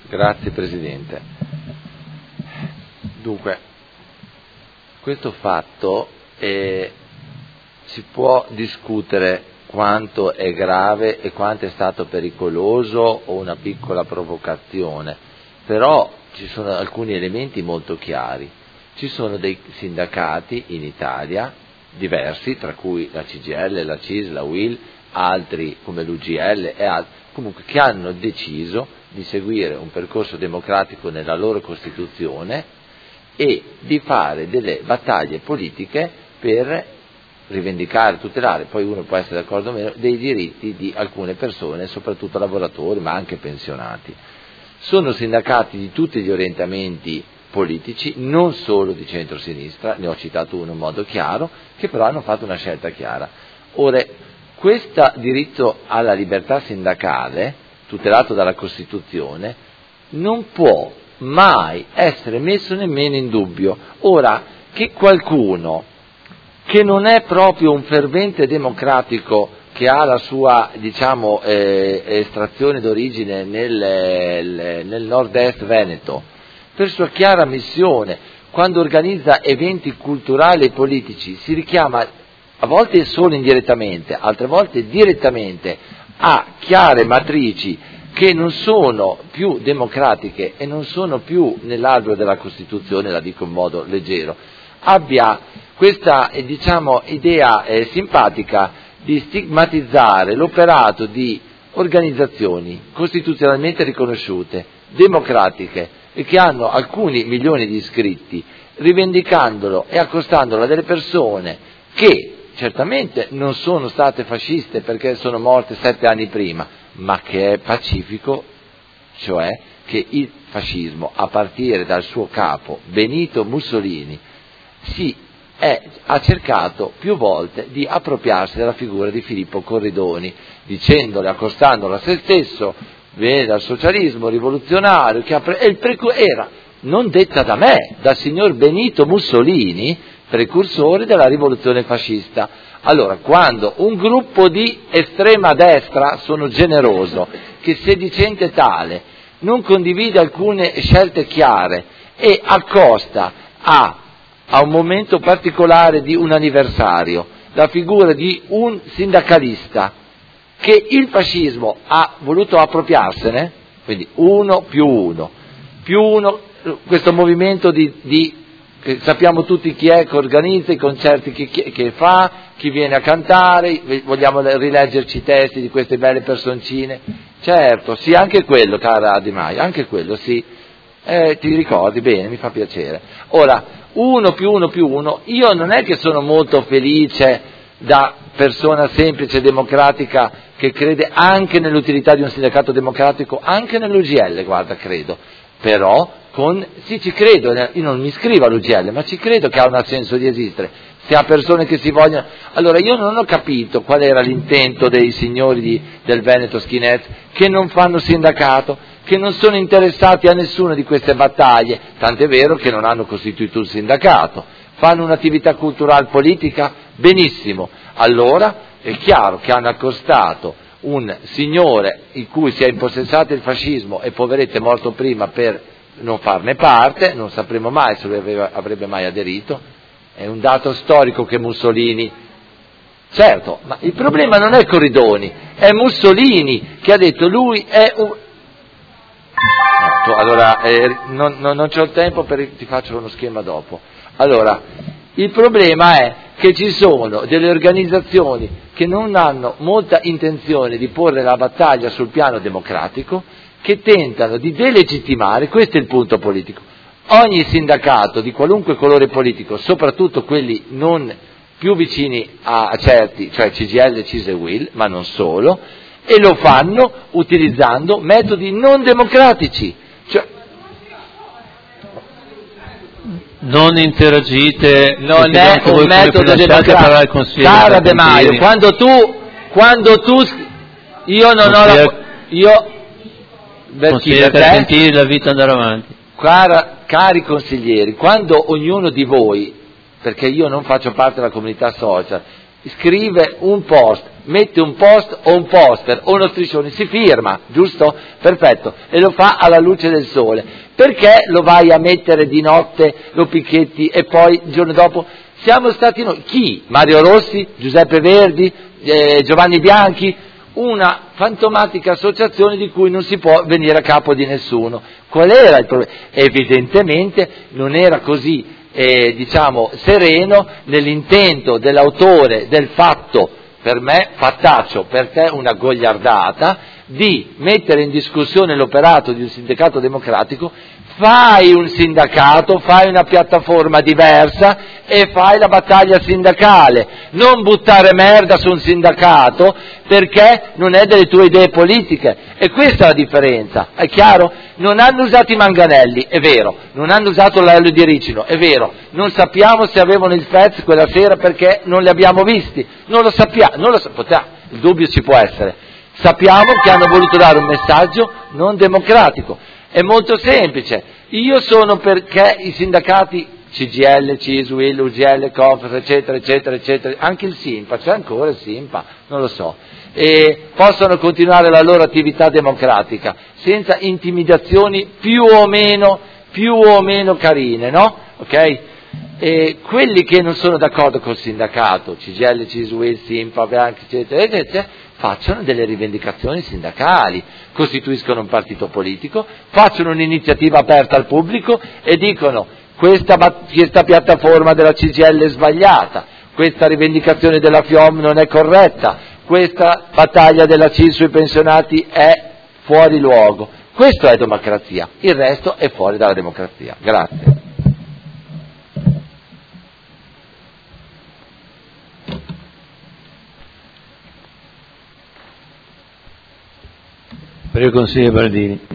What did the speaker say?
Grazie Presidente. Dunque, questo fatto si può discutere quanto è grave e quanto è stato pericoloso o una piccola provocazione, però ci sono alcuni elementi molto chiari. Ci sono dei sindacati in Italia, diversi, tra cui la CGIL, la CIS, la UIL, altri come l'UGL e altri, comunque che hanno deciso di seguire un percorso democratico nella loro Costituzione e di fare delle battaglie politiche per rivendicare, tutelare, poi uno può essere d'accordo o meno, dei diritti di alcune persone, soprattutto lavoratori, ma anche pensionati. Sono sindacati di tutti gli orientamenti politici, non solo di centro-sinistra, ne ho citato uno in modo chiaro, che però hanno fatto una scelta chiara. Ora, questo diritto alla libertà sindacale, tutelato dalla Costituzione, non può mai essere messo nemmeno in dubbio. Ora, che qualcuno che non è proprio un fervente democratico, che ha la sua, diciamo, estrazione d'origine nel nord-est veneto, per sua chiara missione, quando organizza eventi culturali e politici, si richiama a volte solo indirettamente, altre volte direttamente a chiare matrici che non sono più democratiche e non sono più nell'alveo della Costituzione, la dico in modo leggero, abbia questa, diciamo, idea simpatica di stigmatizzare l'operato di organizzazioni costituzionalmente riconosciute, democratiche e che hanno alcuni milioni di iscritti, rivendicandolo e accostandolo a delle persone che certamente non sono state fasciste perché sono morte 7 anni prima, ma che è pacifico, cioè che il fascismo, a partire dal suo capo Benito Mussolini, ha cercato più volte di appropriarsi della figura di Filippo Corridoni, dicendole, accostandolo a se stesso, viene dal socialismo rivoluzionario, che era, non detta da me, dal signor Benito Mussolini, precursore della rivoluzione fascista. Allora, quando un gruppo di estrema destra, sono generoso, che sedicente tale, non condivide alcune scelte chiare e accosta a un momento particolare di un anniversario la figura di un sindacalista che il fascismo ha voluto appropriarsene, quindi uno, questo movimento che sappiamo tutti chi è, che organizza i concerti, che fa, chi viene a cantare, vogliamo rileggerci i testi di queste belle personcine, certo, sì, anche quello, cara Di Maio, anche quello, sì, ti ricordi bene, mi fa piacere. Ora, 1 più 1, io non è che sono molto felice da persona semplice democratica che crede anche nell'utilità di un sindacato democratico, anche nell'UGL, guarda, credo, però sì, ci credo, io non mi iscrivo all'UGL, ma ci credo che ha un senso di esistere, se ha persone che si vogliono. Allora, io non ho capito qual era l'intento dei signori del Veneto Skinheads, che non fanno sindacato, che non sono interessati a nessuna di queste battaglie, tant'è vero che non hanno costituito un sindacato, fanno un'attività culturale politica, benissimo, allora è chiaro che hanno accostato un signore in cui si è impossessato il fascismo e poveretto è morto prima per non farne parte, non sapremo mai se lui avrebbe mai aderito, è un dato storico che Mussolini, certo, ma il problema non è Corridoni, è Mussolini che ha detto lui è un... Allora, non c'ho il tempo, ti faccio uno schema dopo. Allora, il problema è che ci sono delle organizzazioni che non hanno molta intenzione di porre la battaglia sul piano democratico, che tentano di delegittimare, questo è il punto politico, ogni sindacato di qualunque colore politico, soprattutto quelli non più vicini a certi, cioè CGIL, CIS e UIL, ma non solo, e lo fanno utilizzando metodi non democratici. Cioè, non interagite, non è un metodo democratico. Cara De Maio, quando tu io non ho la... Consigliere Carpentieri, la vita andare avanti. Cari consiglieri, quando ognuno di voi, perché io non faccio parte della comunità social, scrive un post mette un post o un poster o uno striscione, si firma, giusto? Perfetto, e lo fa alla luce del sole. Perché lo vai a mettere di notte, lo picchetti e poi il giorno dopo? Siamo stati noi, chi? Mario Rossi, Giuseppe Verdi, Giovanni Bianchi? Una fantomatica associazione di cui non si può venire a capo di nessuno. Qual era il problema? Evidentemente non era così, sereno nell'intento dell'autore del fatto, per me fattaccio, per te una gogliardata, di mettere in discussione l'operato di un sindacato democratico. Fai un sindacato, fai una piattaforma diversa e fai la battaglia sindacale, non buttare merda su un sindacato perché non è delle tue idee politiche, e questa è la differenza, è chiaro? Non hanno usato i manganelli, è vero, non hanno usato l'aereo di Ricino, è vero, non sappiamo se avevano il Fez quella sera perché non li abbiamo visti, non lo sappiamo, il dubbio ci può essere, sappiamo che hanno voluto dare un messaggio non democratico. È molto semplice, io sono perché i sindacati CGL, CISL, UGL, CONFES, eccetera, eccetera, eccetera, anche il SINPA, c'è ancora il SINPA, non lo so, e possono continuare la loro attività democratica senza intimidazioni più o meno carine, no? Ok? E quelli che non sono d'accordo col sindacato, CGL, CISL, SINPA, eccetera, eccetera, facciano delle rivendicazioni sindacali, costituiscono un partito politico, facciano un'iniziativa aperta al pubblico e dicono questa piattaforma della CGIL è sbagliata, questa rivendicazione della FIOM non è corretta, questa battaglia della CIL sui pensionati è fuori luogo. Questo è democrazia, il resto è fuori dalla democrazia. Grazie. Per il consiglio Baldini.